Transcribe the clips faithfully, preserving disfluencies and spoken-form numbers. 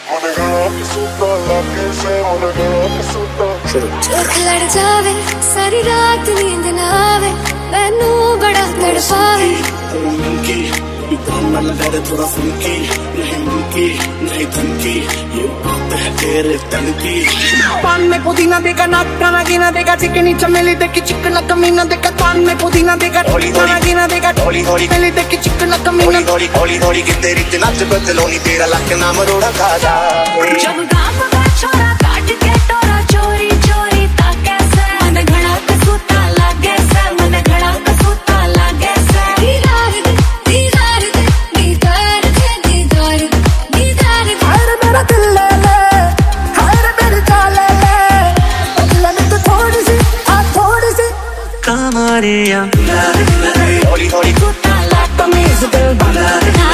चोख लड़ जावे सारी रात नींद ना आवे मैनू बड़ा तड़पावे थोड़ा फुल्की नहीं मुल्की नहीं धमकी ये बात है तेरे तन की। पान में पुदीना देगा नाक गाना गिना देगा चिकनी चमेली देखी चिकना कमीना देगा पान में पुदीना देगा गाना गिना देगा ढोली ढोली चमेली देखी चिकना कमीना ढोली ढोली ढोली की तेरी नच बदलोनी तेरा लक नाम रोड़ा खाजा जब गाँव का छोरा काट के टोरा चोरी चोरी ताके से मन घड़ा कसूता लागे से मन घड़ा कसूता लागे से दीदार दे दीदार दे दीदार दे दीदार दे दीदार दे हर मेरा दिल ले ले हर मेरी जान ले ले बदला में तो थोड़ी सी हाँ थोड़ी सी कमरिया थोड़ी थोड़ी कूता लाग तमीज दिल बना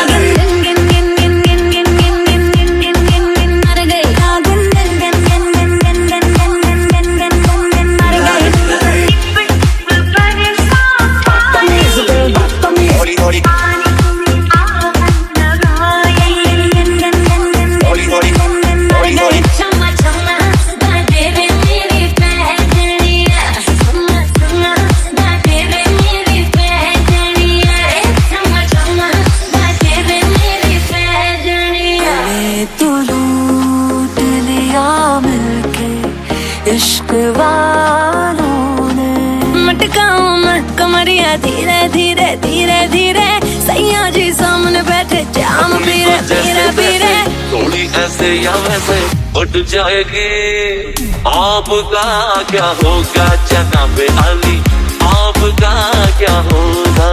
इश्क वालों ने मटकाऊं मैं कमरिया धीरे धीरे धीरे धीरे सैया जी सामने बैठे जाम पीरे पीरे पीरे थोड़ी ऐसे या वैसे उठ जाएगी आपका क्या होगा जनाबे अली आपका क्या होगा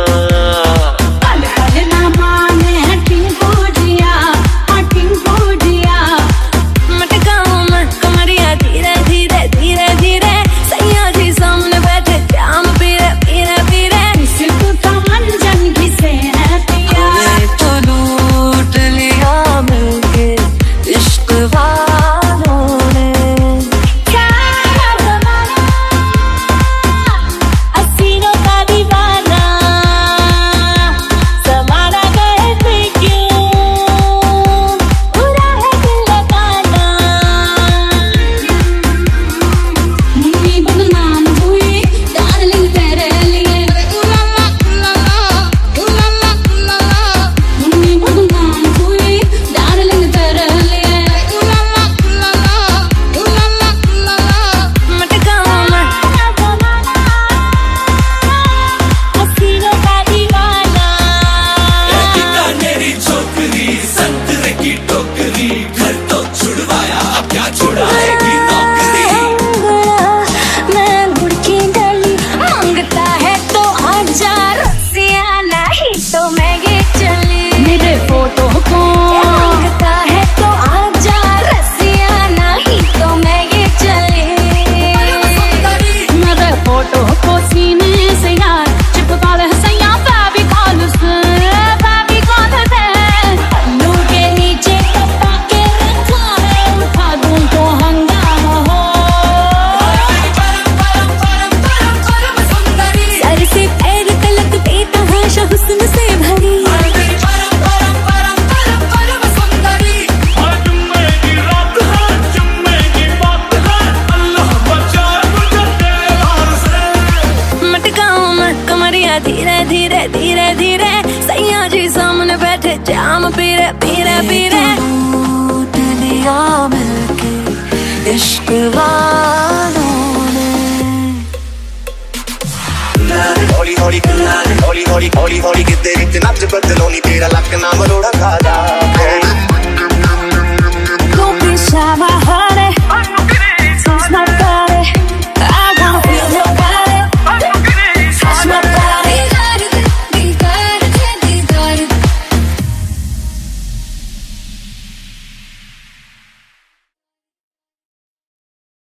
धीरे धीरे धीरे धीरे सैया जी सामने बैठे जाम पीरे पीरे पीरे लूट लिया मिलके इश्क वालों ने हौली हौली हौली हौली हौली हौली कि तेरी नच बदलोनी तेरा लक नाम रोड़ा खाजा